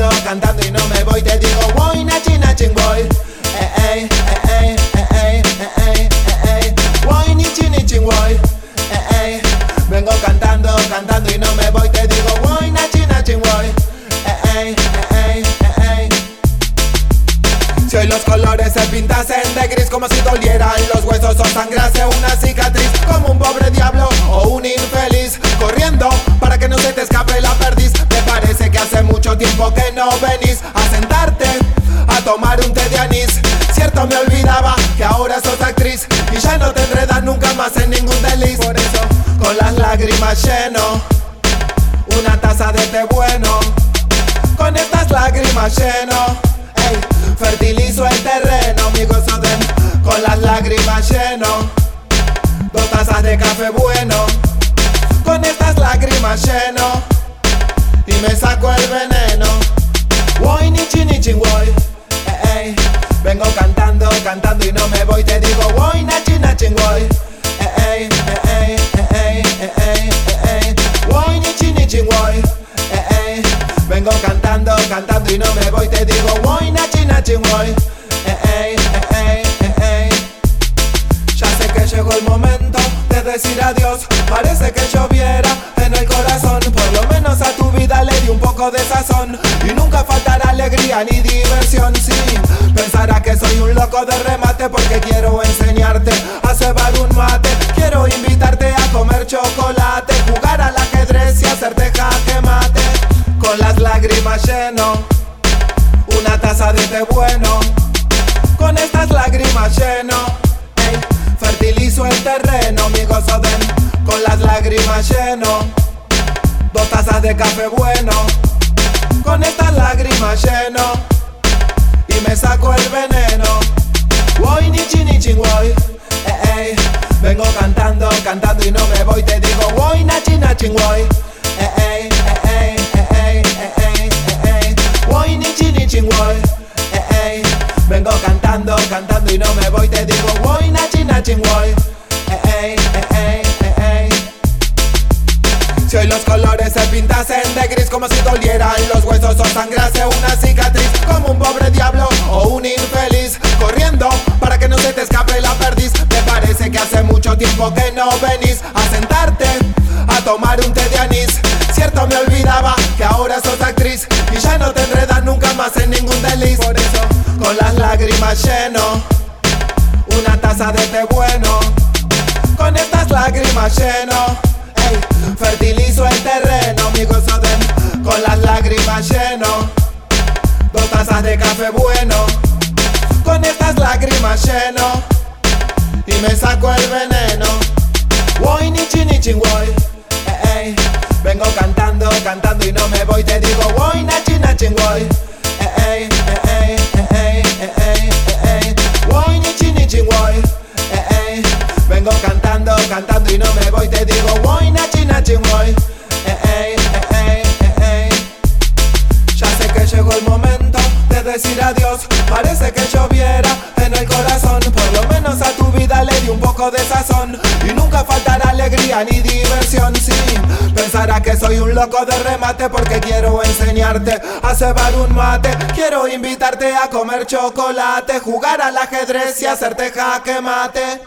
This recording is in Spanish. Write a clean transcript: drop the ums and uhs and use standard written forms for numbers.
cantando y no me voy. Te digo voy, nachi, nachin, voy. Voy, nichi, nichin, voy. Vengo cantando, cantando y no me voy. Te digo voy, nachi, nachin, voy. Si hoy los colores se pintasen de gris, como si dolieran los huesos o sangrase una cicatriz, como un pobre diablo o un infeliz corriendo para que no se te escape la perdiz. Me parece que hace mucho tiempo que no venís a sentarte a tomar un té de anís. Cierto, me olvidaba que ahora sos actriz y ya no te enredas nunca más en ningún desliz. Por eso con las lágrimas lleno una taza de té bueno. Con estas lágrimas lleno, fertilizo el terreno, mi gozo den. Con las lágrimas lleno 2 tazas de café bueno. Con estas lágrimas lleno y me saco el veneno. Voy, nichi, nichin, voy. Vengo cantando, cantando y no me voy. Te digo voy, nachi, nachin, voy. Voy, nichi, nichin, voy. Vengo cantando, cantando y no me voy. Te digo voy, nachi, nachin, voy. Ya sé que llegó el momento de decir adiós. Parece que lloviera en el corazón. Por lo menos a tu vida le di un poco de sazón. Y nunca faltará alegría ni diversión. Sí, pensarás que soy un loco de remate porque quiero enseñarte a cebar un mate. Quiero invitarte a comer chocolate, jugar al ajedrez y hacerte jaque mate. Con las lágrimas lleno una taza de té bueno. Con estas lágrimas lleno, fertilizo el terreno, mi gozo den. Con las lágrimas lleno 2 tazas de café bueno. Con estas lágrimas lleno y me saco el veneno. Voy, nichi, nichin, voy. Vengo cantando, cantando y no me voy. Te digo voy, nachi, nachin, voy. Voy, nichi, nichin, voy. Vengo cantando, cantando y no me voy. Te digo voy, nachi, nachin, voy. Si hoy los colores se pintasen de gris, como si dolieran los huesos o sangrase una cicatriz, como un pobre diablo o un infeliz corriendo para que no se te escape la perdiz. Me parece que hace mucho tiempo que no venís a sentarte a tomar un té de anís. Cierto, me olvidaba que ahora sos actriz y ya no te enredas nunca más en ningún desliz. Por eso con las lágrimas lleno una taza de té bueno. Con estas lágrimas lleno, fertilizo el terreno, mi gozo den. Con las lágrimas lleno 2 tazas de café bueno. Con estas lágrimas lleno y me saco el veneno. Voy, nichi, nichin, voy. Vengo cantando, cantando y no me voy. Te digo voy, nachi, nachin, voy. Voy, nichi, nichin, voy. Vengo cantando, cantando y no me voy. Te digo voy, nachi, nachin, voy. Ya sé que llegó el momento de decir adiós. Parece que lloviera en el corazón. Por lo menos a tu vida le di un poco de sazón. Y nunca faltará alegría ni diversión. Sí, pensarás que soy un loco de remate porque quiero enseñarte a cebar un mate. Quiero invitarte a comer chocolate, jugar al ajedrez y hacerte jaque mate.